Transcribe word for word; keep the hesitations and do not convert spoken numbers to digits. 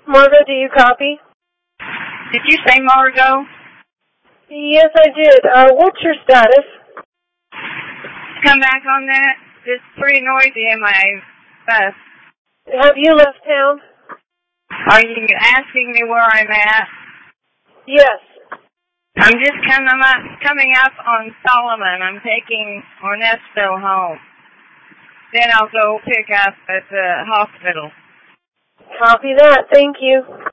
Margo, do you copy? Did you say Margo? Yes, I did. Uh, what's your status? Come back on that. It's pretty noisy in my bus. Have you left town? Are you asking me where I'm at? Yes. I'm just coming up, coming up on Solomon. I'm taking Ernesto home. Then I'll go pick up at the hospital. Copy that. Thank you.